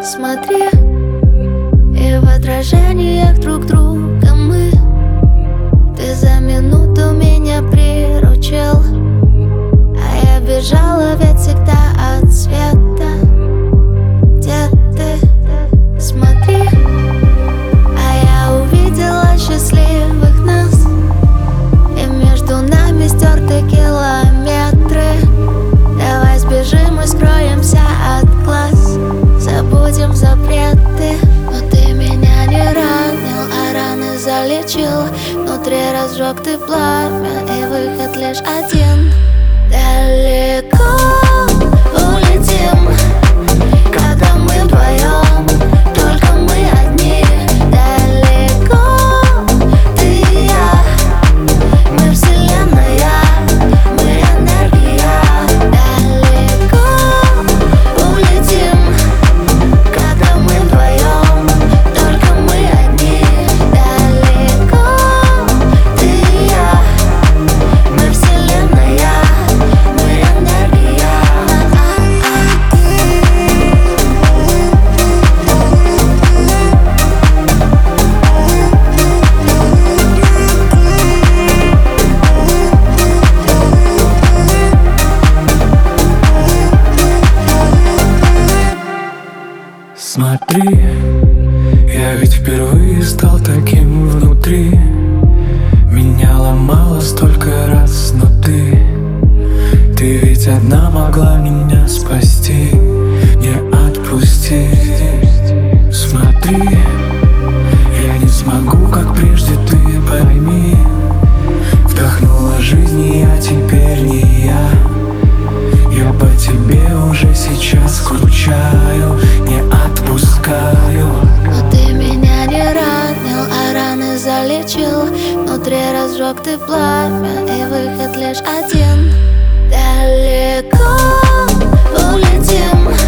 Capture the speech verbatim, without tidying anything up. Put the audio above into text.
Смотри, и в отражениях друг друга мы. Ты за минуту меня приручил, а я бежала ведь всегда от света. Где ты? Смотри, а я увидела счастливых нас, и между нами стерты километры. Давай сбежим и скроемся от глаз, забудем запреты. Но ты меня не ранил, а раны залечил. Внутри разжег ты пламя, и выход лишь один. Далеко улетим, когда мы вдвоем, только мы одни. Далеко ты и я, мы вселенная, мы энергия. Далеко улетим, когда мы вдвоем, только мы одни. Далеко ты и я, мы вселенная, мы энергия. Смотри, я ведь впервые стал таким внутри. Меня ломало столько раз, но ты Ты ведь одна могла меня спасти, не отпусти. Смотри, я не смогу, как прежде, ты пойми. Вдохнула жизнь, и я теперь не я. Я по тебе уже сейчас скучаю, не отпускаю. Но ты меня не ранил, а раны залечил. Внутри разжег ты пламя, и выход лишь один. Далеко улетим,